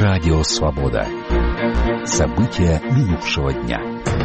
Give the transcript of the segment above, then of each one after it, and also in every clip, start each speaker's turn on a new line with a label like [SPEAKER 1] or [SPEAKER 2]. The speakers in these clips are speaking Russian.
[SPEAKER 1] Радио «Свобода». События минувшего дня.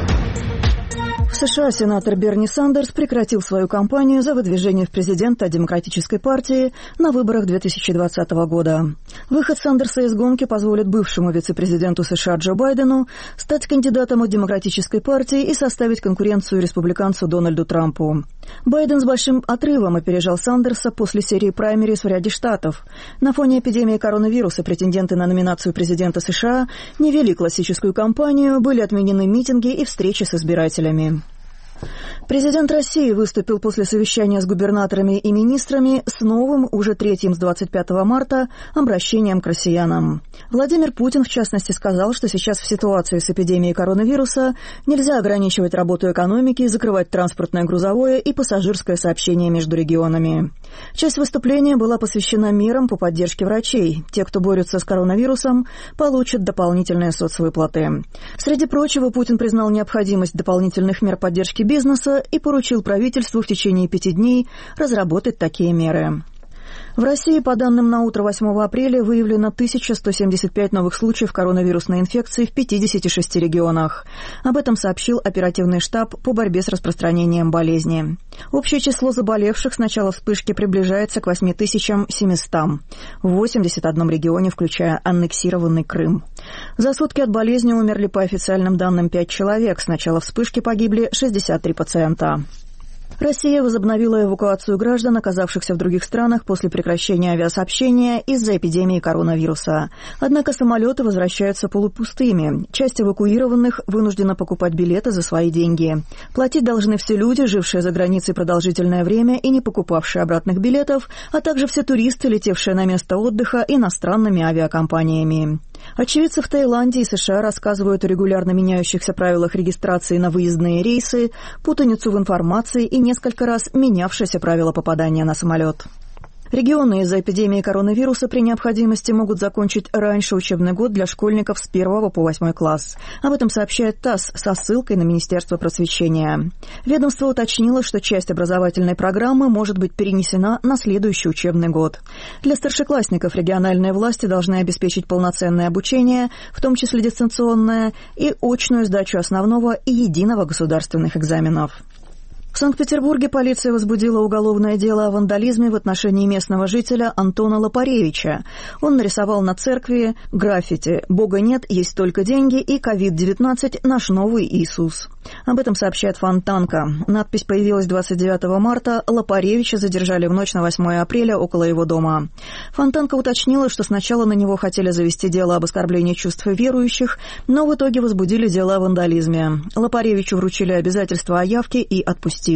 [SPEAKER 2] В США сенатор Берни Сандерс прекратил свою кампанию за выдвижение в президенты от Демократической партии на выборах 2020 года. Выход Сандерса из гонки позволит бывшему вице-президенту США Джо Байдену стать кандидатом от Демократической партии и составить конкуренцию республиканцу Дональду Трампу. Байден с большим отрывом опережал Сандерса после серии праймериз в ряде штатов. На фоне эпидемии коронавируса претенденты на номинацию президента США не вели классическую кампанию, были отменены митинги и встречи с избирателями. Президент России выступил после совещания с губернаторами и министрами с новым, уже третьим с 25 марта, обращением к россиянам. Владимир Путин, в частности, сказал, что сейчас в ситуации с эпидемией коронавируса нельзя ограничивать работу экономики, закрывать транспортное, грузовое и пассажирское сообщение между регионами. Часть выступления была посвящена мерам по поддержке врачей. Те, кто борются с коронавирусом, получат дополнительные соцвыплаты. Среди прочего, Путин признал необходимость дополнительных мер поддержки бизнеса и поручил правительству в течение 5 дней разработать такие меры. В России, по данным на утро 8 апреля, выявлено 1175 новых случаев коронавирусной инфекции в 56 регионах. Об этом сообщил оперативный штаб по борьбе с распространением болезни. Общее число заболевших с начала вспышки приближается к 8700 в 81 регионе, включая аннексированный Крым. За сутки от болезни умерли по официальным данным 5 человек. С начала вспышки погибли 63 пациента. Россия возобновила эвакуацию граждан, оказавшихся в других странах после прекращения авиасообщения из-за эпидемии коронавируса. Однако самолеты возвращаются полупустыми. Часть эвакуированных вынуждена покупать билеты за свои деньги. Платить должны все люди, жившие за границей продолжительное время и не покупавшие обратных билетов, а также все туристы, летевшие на место отдыха иностранными авиакомпаниями. Очевидцы в Таиланде и США рассказывают о регулярно меняющихся правилах регистрации на выездные рейсы, путаницу в информации и несколько раз менявшиеся правила попадания на самолет. Регионы из-за эпидемии коронавируса при необходимости могут закончить раньше учебный год для школьников с 1 по 8 класс. Об этом сообщает ТАСС со ссылкой на Министерство просвещения. Ведомство уточнило, что часть образовательной программы может быть перенесена на следующий учебный год. Для старшеклассников региональные власти должны обеспечить полноценное обучение, в том числе дистанционное, и очную сдачу основного и единого государственных экзаменов. В Санкт-Петербурге полиция возбудила уголовное дело о вандализме в отношении местного жителя Антона Лопаревича. Он нарисовал на церкви граффити «Бога нет, есть только деньги» и «COVID-19 – наш новый Иисус». Об этом сообщает Фонтанка. Надпись появилась 29 марта. Лопаревича задержали в ночь на 8 апреля около его дома. Фонтанка уточнила, что сначала на него хотели завести дело об оскорблении чувств верующих, но в итоге возбудили дело о вандализме. Лопаревичу вручили обязательства о явке и отпустили.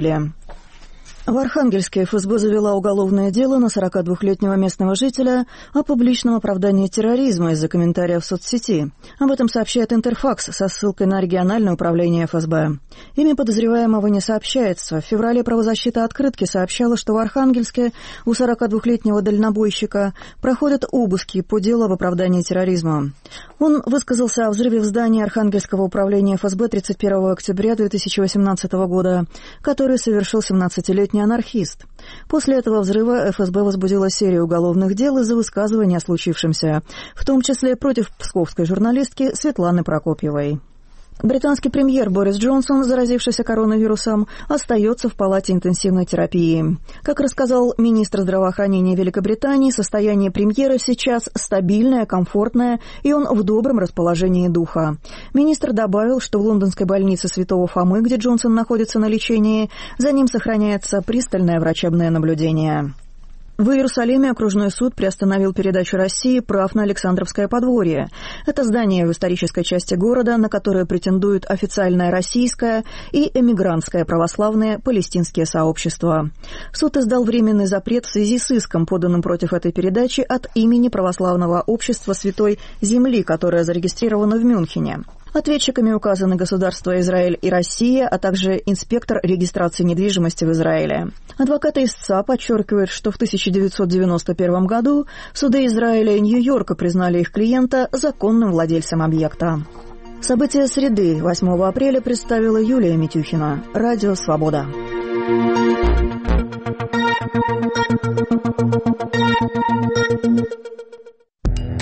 [SPEAKER 2] В Архангельске ФСБ завела уголовное дело на 42-летнего местного жителя о публичном оправдании терроризма из-за комментариев в соцсети. Об этом сообщает Интерфакс со ссылкой на региональное управление ФСБ. Имя подозреваемого не сообщается. В феврале правозащита «Открытки» сообщала, что в Архангельске у 42-летнего дальнобойщика проходят обыски по делу об оправдании терроризма. Он высказался о взрыве в здании Архангельского управления ФСБ 31 октября 2018 года, который совершил 17-летний анархист. После этого взрыва ФСБ возбудила серию уголовных дел из-за высказывания о случившемся, в том числе против псковской журналистки Светланы Прокопьевой. Британский премьер Борис Джонсон, заразившийся коронавирусом, остается в палате интенсивной терапии. Как рассказал министр здравоохранения Великобритании, состояние премьера сейчас стабильное, комфортное, и он в добром расположении духа. Министр добавил, что в лондонской больнице Святого Фомы, где Джонсон находится на лечении, за ним сохраняется пристальное врачебное наблюдение. В Иерусалиме окружной суд приостановил передачу России прав на Александровское подворье. Это здание в исторической части города, на которое претендуют официальное российское и эмигрантское православные палестинские сообщества. Суд издал временный запрет в связи с иском, поданным против этой передачи от имени православного общества Святой Земли, которое зарегистрировано в Мюнхене. Ответчиками указаны государства Израиль и Россия, а также инспектор регистрации недвижимости в Израиле. Адвокаты истца подчеркивают, что в 1991 году суды Израиля и Нью-Йорка признали их клиента законным владельцем объекта. События среды 8 апреля представила Юлия Митюхина. Радио «Свобода».